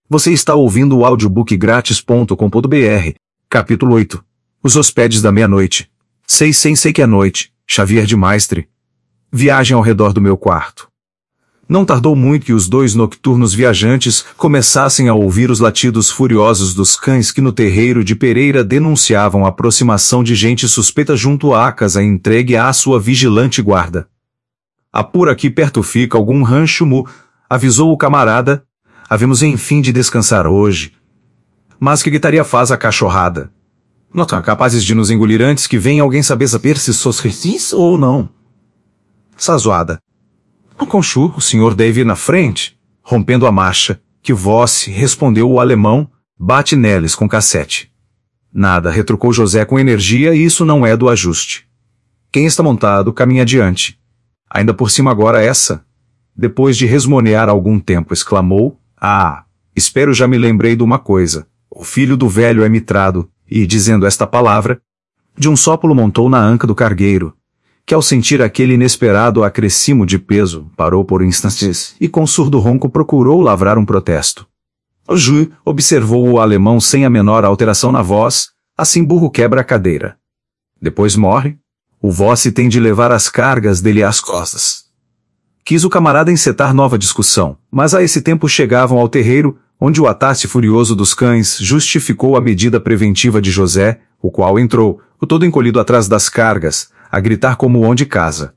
Você está ouvindo o audiobookgratis.com.br, capítulo 8. Os Hóspedes da Meia-Noite. Sei que é noite, Xavier de Maistre. Viagem ao redor do meu quarto. Não tardou muito que os dois nocturnos viajantes começassem a ouvir os latidos furiosos dos cães que no terreiro de Pereira denunciavam a aproximação de gente suspeita junto à casa entregue à sua vigilante guarda. "Ah, por aqui perto fica algum rancho avisou o camarada. Havemos enfim de descansar hoje. Mas que gritaria faz a cachorrada? Não estão capazes de nos engolir antes que venha alguém saber se sos recis ou não." Sazoada. "Conchu, o senhor deve ir na frente." Rompendo a marcha, "que voce", respondeu o alemão, "bate neles com cassete." "Nada", retrucou José com energia, "isso não é do ajuste. Quem está montado, caminha adiante. Ainda por cima agora essa." Depois de resmonear algum tempo, exclamou, "Ah, espero já me lembrei de uma coisa. O filho do velho é mitrado." E, dizendo esta palavra, de um sopro montou na anca do cargueiro, que ao sentir aquele inesperado acréscimo de peso, parou por instantes e com surdo ronco procurou lavrar um protesto. O Ju observou o alemão sem a menor alteração na voz, assim burro quebra a cadeira. Depois morre, o voce tem de levar as cargas dele às costas. Quis o camarada encetar nova discussão, mas a esse tempo chegavam ao terreiro, onde o ataque furioso dos cães justificou a medida preventiva de José, o qual entrou, o todo encolhido atrás das cargas, a gritar como onde casa.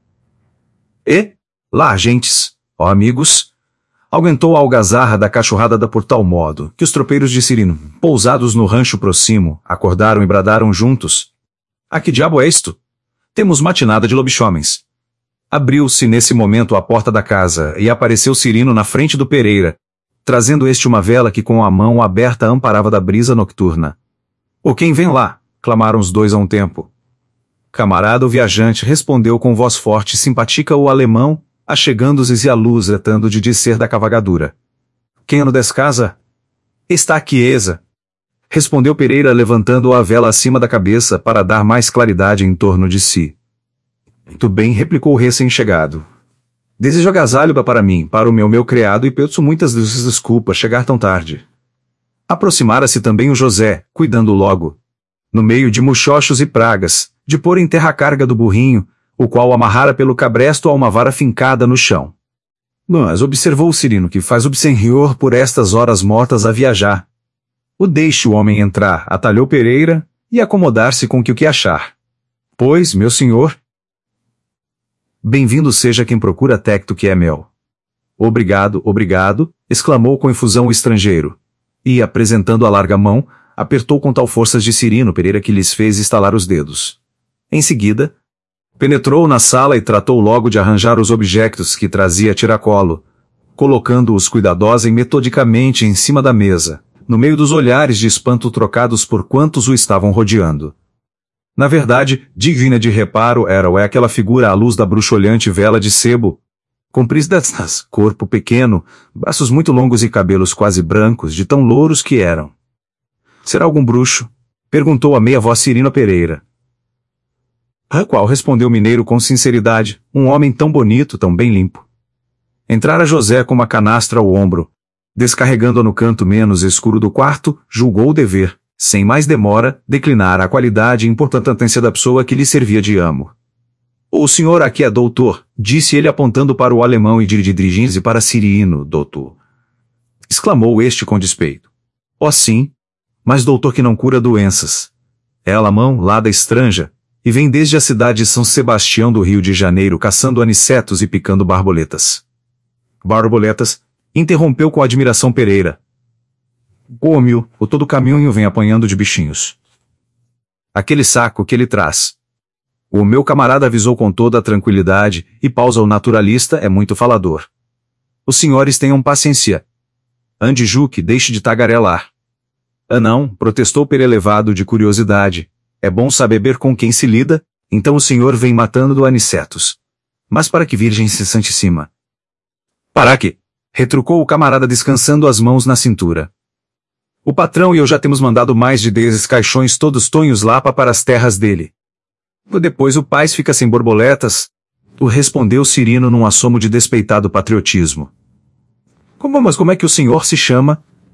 "E, lá, gentes, ó amigos!" Aumentou a algazarra da cachorrada por tal modo, que os tropeiros de Cirino, pousados no rancho próximo, acordaram e bradaram juntos. "Ah, que diabo é isto? Temos matinada de lobisomens." Abriu-se nesse momento a porta da casa, e apareceu Cirino na frente do Pereira, trazendo este uma vela que com a mão aberta amparava da brisa nocturna. "O quem vem lá?" clamaram os dois a um tempo. "Camarada o viajante", respondeu com voz forte e simpática o alemão, achegando-se a luz tratando de dizer da cavalgadura. "Quem no descasa?" "Está aqui Esa", respondeu Pereira levantando a vela acima da cabeça para dar mais claridade em torno de si. "Muito bem", replicou o recém-chegado. "Desejo agasalho para mim, para o meu criado e peço muitas desculpas chegar tão tarde." Aproximara-se também o José, cuidando logo, no meio de muchochos e pragas, de pôr em terra a carga do burrinho, o qual amarrara pelo cabresto a uma vara fincada no chão. "Mas", observou o Cirino, "que faz o senhor por estas horas mortas a viajar?" "O deixe o homem entrar", atalhou Pereira, "e acomodar-se com o que achar." "Pois, meu senhor." "Bem-vindo seja quem procura tecto que é mel." "Obrigado, obrigado", exclamou com efusão o estrangeiro. E, apresentando a larga mão, apertou com tal forças de Cirino Pereira que lhes fez estalar os dedos. Em seguida, penetrou na sala e tratou logo de arranjar os objetos que trazia a tiracolo, colocando-os cuidadosa e metodicamente em cima da mesa, no meio dos olhares de espanto trocados por quantos o estavam rodeando. Na verdade, digna de reparo era aquela figura à luz da bruxolhante vela de sebo, comprida, corpo pequeno, braços muito longos e cabelos quase brancos, de tão louros que eram. "Será algum bruxo?" perguntou a meia voz Cirino Pereira. "A qual?" respondeu o mineiro com sinceridade, "um homem tão bonito, tão bem limpo." Entrara José com uma canastra ao ombro. Descarregando-a no canto menos escuro do quarto, julgou o dever, sem mais demora, declinar a qualidade e importância da pessoa que lhe servia de amo. "O senhor aqui é doutor", disse ele apontando para o alemão e dirigindo-se para Cirino. "Doutor", exclamou este com despeito. "Ó sim, mas doutor que não cura doenças. É alemão, lá da Estranja, e vem desde a cidade de São Sebastião do Rio de Janeiro caçando anicetos e picando borboletas." "Borboletas?", interrompeu com admiração Pereira. "Come-o, o todo caminho vem apanhando de bichinhos." "Aquele saco que ele traz." O meu camarada avisou com toda a tranquilidade, e pausa o naturalista é muito falador. "Os senhores tenham paciência. Ande Juque, deixe de tagarelar." "Ah não", protestou Perelevado de curiosidade, "é bom saber com quem se lida, então o senhor vem matando do anicetos. Mas para que Virgem Santíssima?" "Para quê?", retrucou o camarada descansando as mãos na cintura. "O patrão e eu já temos mandado mais de 10 caixões todos tonhos lá para as terras dele. Depois o pais fica sem borboletas", o respondeu Cirino num assomo de despeitado patriotismo. Mas como é que o senhor se chama?",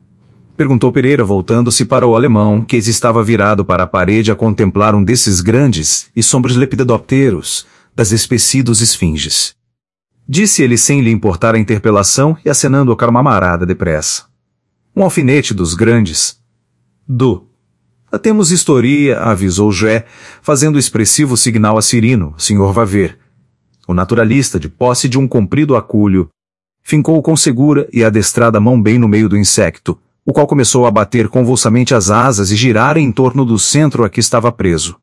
Perguntou Pereira, voltando-se para o alemão, que estava virado para a parede a contemplar um desses grandes e sombrios lepidopteros das especidos esfinges. Disse ele sem lhe importar a interpelação e acenando ao camarada depressa. Um alfinete dos grandes. Temos historia, avisou Jé, fazendo expressivo signal a Cirino, senhor vá ver. O naturalista, de posse de um comprido acúlio, fincou com segura e adestrada mão bem no meio do insecto, o qual começou a bater convulsamente as asas e girar em torno do centro a que estava preso.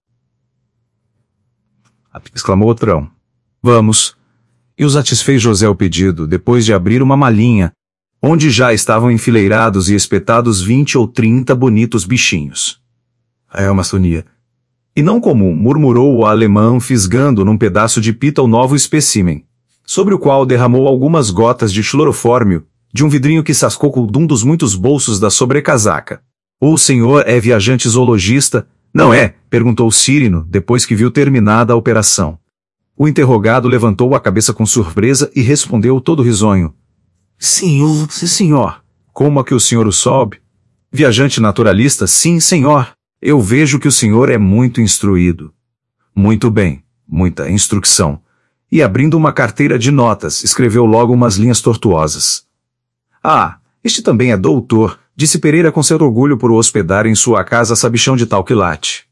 Exclamou o Trão. Vamos. E o satisfez José o pedido, depois de abrir uma malinha, onde já estavam enfileirados e espetados 20 ou 30 bonitos bichinhos. É uma sonia. E não comum, murmurou o alemão, fisgando num pedaço de pita o novo espécimen, sobre o qual derramou algumas gotas de clorofórmio, de um vidrinho que sascou com um dos muitos bolsos da sobrecasaca. O senhor é viajante zoologista? Não é? Perguntou Cirino, depois que viu terminada a operação. O interrogado levantou a cabeça com surpresa e respondeu todo risonho. Senhor, sim, senhor. Como é que o senhor o soube? Viajante naturalista, sim, senhor. Eu vejo que o senhor é muito instruído. Muito bem, muita instrução. E abrindo uma carteira de notas, escreveu logo umas linhas tortuosas. Ah, este também é doutor, disse Pereira com certo orgulho por o hospedar em sua casa sabichão de tal quilate.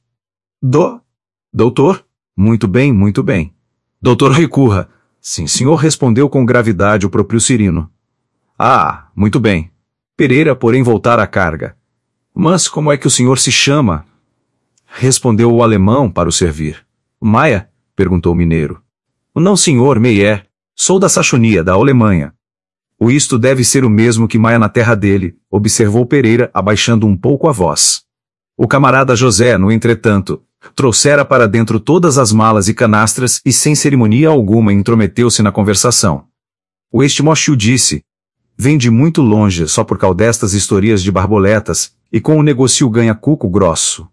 Doutor? Muito bem, muito bem. Doutor Recurra. Sim, senhor, respondeu com gravidade o próprio Cirino. Ah, muito bem. Pereira, porém, voltara à carga. Mas como é que o senhor se chama? Respondeu o alemão para o servir. Maia? Perguntou o mineiro. Não, senhor, Meyer. Sou da Saxonia, da Alemanha. O isto deve ser o mesmo que Maia na terra dele, observou Pereira, abaixando um pouco a voz. O camarada José, no entretanto, trouxera para dentro todas as malas e canastras e sem cerimônia alguma intrometeu-se na conversação. O Estimochiu disse, vem de muito longe só por causa destas historias de barboletas, e com o negocio ganha cuco grosso.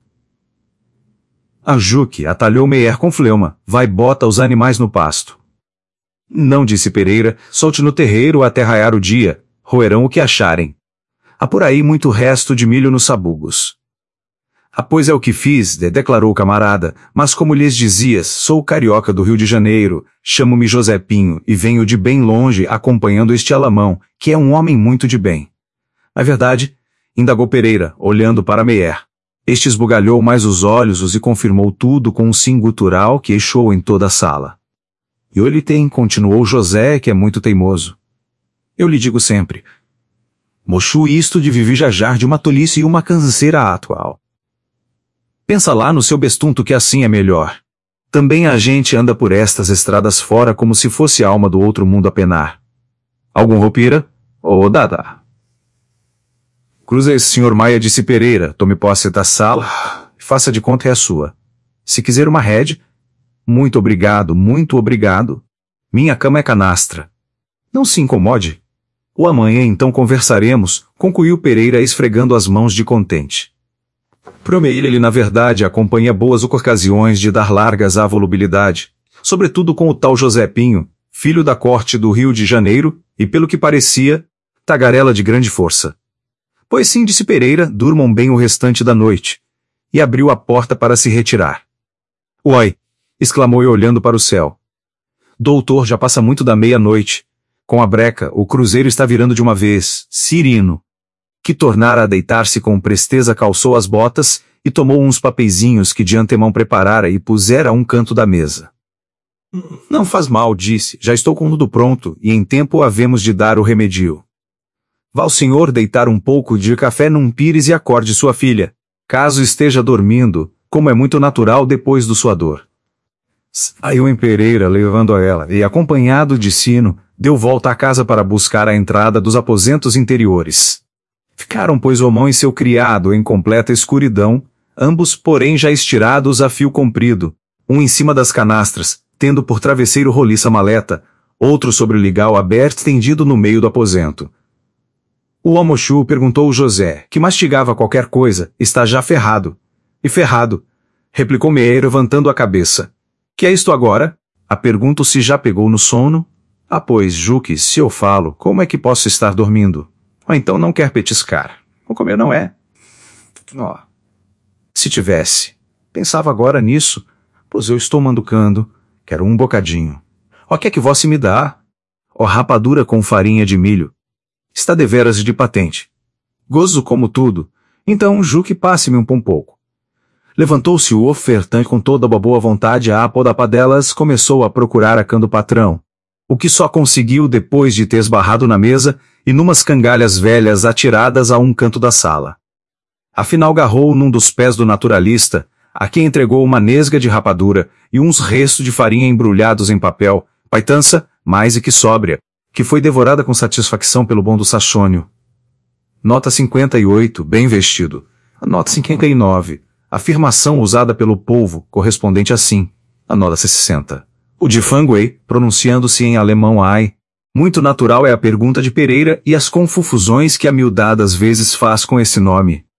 A Juque atalhou Meyer com fleuma, vai bota os animais no pasto. Não, disse Pereira, solte no terreiro até raiar o dia, roerão o que acharem. Há por aí muito resto de milho nos sabugos. Ah, pois é o que fiz, declarou o camarada, mas como lhes dizias, sou carioca do Rio de Janeiro, chamo-me Josepinho e venho de bem longe acompanhando este alamão, que é um homem muito de bem. É verdade, indagou Pereira, olhando para Meyer. Este esbugalhou mais os olhos e confirmou tudo com um sim gutural que eixou em toda a sala. E ele tem, continuou José, que é muito teimoso. Eu lhe digo sempre. Mochu isto de vivijajar de uma tolice e uma canseira atual. Pensa lá no seu bestunto que assim é melhor. Também a gente anda por estas estradas fora como se fosse a alma do outro mundo a penar. Algum roupira? Ô, dada. Cruza esse senhor Maia, disse Pereira, tome posse da sala e faça de conta é a sua. Se quiser uma rede, muito obrigado, muito obrigado. Minha cama é canastra. Não se incomode. O amanhã então conversaremos, concluiu Pereira esfregando as mãos de contente. Prometia-lhe na verdade acompanha boas ocasiões de dar largas à volubilidade, sobretudo com o tal Josepinho, filho da corte do Rio de Janeiro, e pelo que parecia, tagarela de grande força. Pois sim, disse Pereira, durmam bem o restante da noite. E abriu a porta para se retirar. Uai! Exclamou olhando para o céu. Doutor, já passa muito da meia-noite. Com a breca, o cruzeiro está virando de uma vez. Cirino. Que tornara a deitar-se com presteza calçou as botas e tomou uns papeizinhos que de antemão preparara e pusera a um canto da mesa. Não faz mal, disse, já estou com tudo pronto e em tempo havemos de dar o remedio. Vá o senhor deitar um pouco de café num pires e acorde sua filha, caso esteja dormindo, como é muito natural depois do suador. Saiu em Pereira levando a ela e, acompanhado de Sino, deu volta à casa para buscar a entrada dos aposentos interiores. Ficaram, pois, Omão e seu criado em completa escuridão, ambos, porém, já estirados a fio comprido, um em cima das canastras, tendo por travesseiro roliça maleta, outro sobre o ligal aberto estendido no meio do aposento. O Omochu perguntou José, que mastigava qualquer coisa, está já ferrado. E ferrado, replicou Meyer levantando a cabeça. Que é isto agora? A pergunto se já pegou no sono? Ah, pois, Juque, se eu falo, como é que posso estar dormindo? Ou então não quer petiscar. Vou comer não é? Ó. Se tivesse. Pensava agora nisso, pois eu estou manducando. Quero um bocadinho. Ó, que é que você me dá? Ó, rapadura com farinha de milho. Está deveras de patente. Gozo como tudo. Então, Juque, passe-me um pouco. Levantou-se o ofertante com toda a boa vontade a apodapadelas começou a procurar a cã do patrão. O que só conseguiu depois de ter esbarrado na mesa e numas cangalhas velhas atiradas a um canto da sala. Afinal garrou num dos pés do naturalista, a quem entregou uma nesga de rapadura e uns restos de farinha embrulhados em papel, paitança, mais e que sóbria, que foi devorada com satisfação pelo bom do Sachônio. Nota 58, bem vestido. A nota 59, afirmação usada pelo povo, correspondente assim. A nota 60. O de Fanguei, pronunciando-se em alemão ai. Muito natural é a pergunta de Pereira e as confusões que a miudada às vezes faz com esse nome.